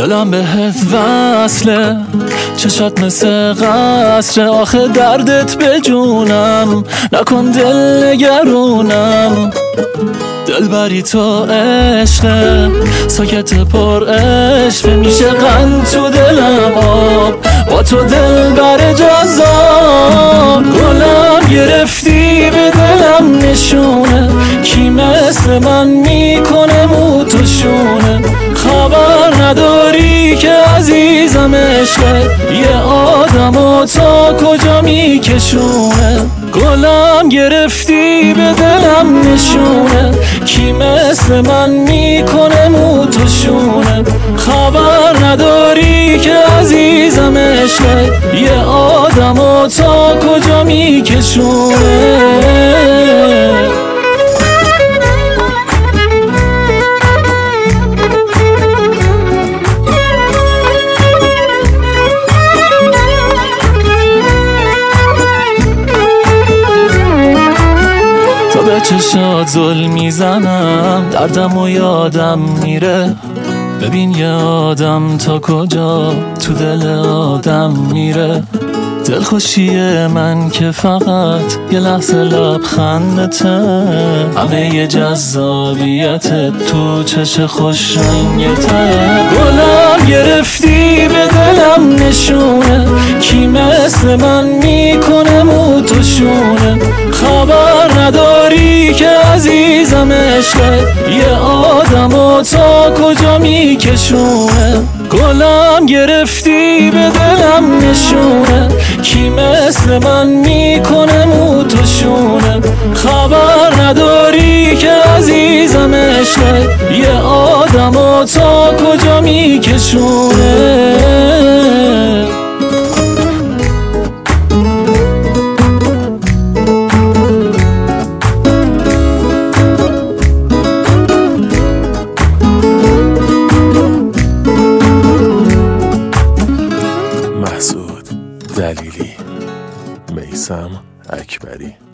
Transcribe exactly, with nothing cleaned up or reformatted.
دلم بهت وصله، چشات مثل قصر، آخه دردت به جونم، نکن دل نگرونم. دل بری تو عشقه، ساکت پر عشق، میشه قند تو دلم آب، با تو دل بر جذاب. گلم گرفتی به دلم نشونه، کی مثل من میکنه مو تو شونه. خبر نداری که عزیزم عشقه، یه آدمو تا کجا میکشونه. گلم گرفتی به دلم نشونه، کی مثل من میکنه مو تو شونه. خبر نداری که عزیزم عشقه، یه آدمو تا کجا میکشونه. به چشات ظلم میزنم، دردم و یادم میره. ببین یه آدم تا کجا تو دل آدم میره. دلخوشی من که فقط یه لحظه لبخندته، همه یه جذابیت تو چش خوش رنگته. گلم گرفتی به دلم نشونه، کی مثل من میکنه مو تو شونه. خبر نداری که عزیزم عشقه، یه آدمو تا کجا میکشونه. گلم گرفتی به دلم نشونه، کی مثل من میکنه مو تو شونه. خبر نداری که عزیزم عشقه، یه آدمو تا کجا میکشونه. محسود دلیلی، میثم اکبری.